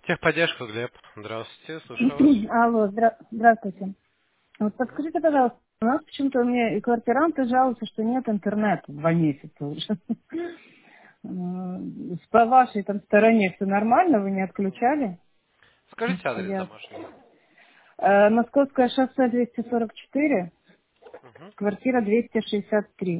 Техподдержка, Глеб. Здравствуйте, слушаю вас. Алло, здравствуйте. Вот Мгм. подскажите, пожалуйста, у нас почему-то мне и квартиранты жалуются, что нет интернета 2 месяца уже. По вашей там стороне все нормально, вы не отключали? Скажите Что адрес я... домашний. Московское шоссе 244, Мгм. квартира 263.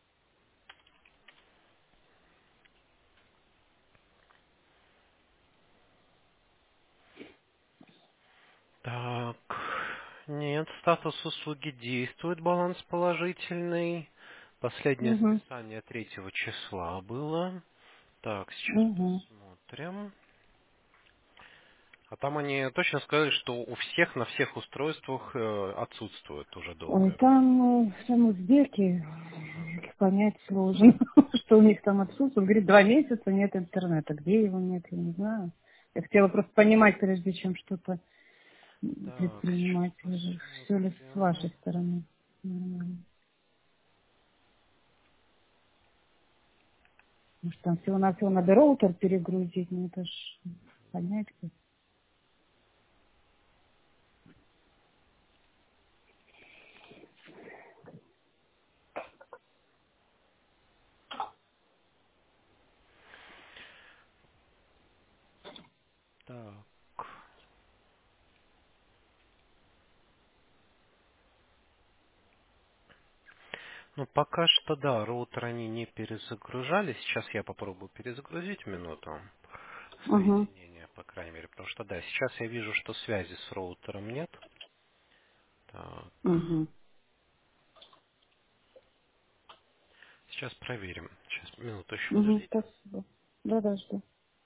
Так, нет, статус услуги действует, баланс положительный. Последнее Угу, списание 3 числа было. Так, сейчас угу. посмотрим. А там они точно сказали, что у всех на всех устройствах отсутствует уже Ой, долгое время. там узбеки, их понять сложно, что у них там отсутствует. Он говорит, 2 месяца нет интернета. Где его нет, я не знаю. Я хотела просто понимать, прежде чем что-то Так, сейчас предпринимать. Все ли с посмотрим. вашей стороны? Нормально. Может, там всего-навсего надо роутер перегрузить, ну это ж понять как. Так. Ну, пока что, да, роутер они не перезагружали. Сейчас я попробую перезагрузить минуту Угу, соединение, по крайней мере. Потому что, да, сейчас я вижу, что связи с роутером нет. Так, угу, сейчас проверим. Сейчас, минуту еще угу, подождите. спасибо. Да, жду.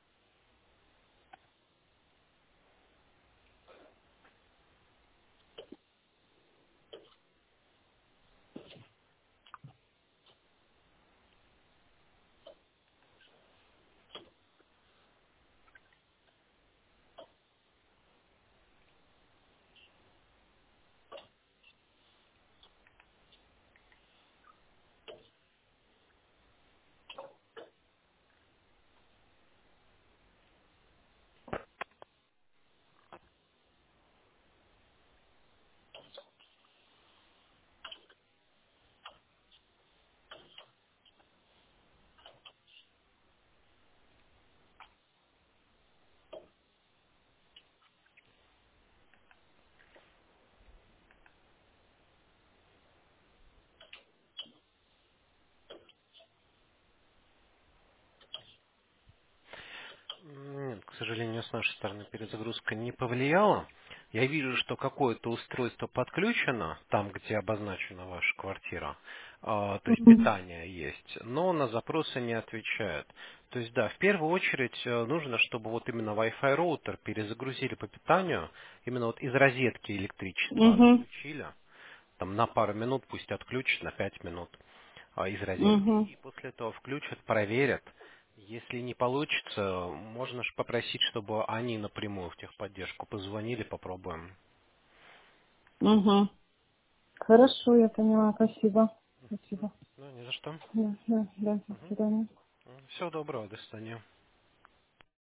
Нет, к сожалению, с нашей стороны перезагрузка не повлияла. Я вижу, что какое-то устройство подключено, там, где обозначена ваша квартира, то есть Угу, питание есть, но на запросы не отвечает. То есть, да, в первую очередь нужно, чтобы вот именно Wi-Fi роутер перезагрузили по питанию, именно вот из розетки электричество угу, отключили, там на пару минут пусть отключат, на 5 минут из розетки. угу, И после этого включат, проверят. Если не получится, можно же попросить, чтобы они напрямую в техподдержку позвонили, попробуем. угу. Хорошо, я поняла, спасибо. Спасибо. Ну, не за что. Да, до свидания. Всего доброго, до свидания.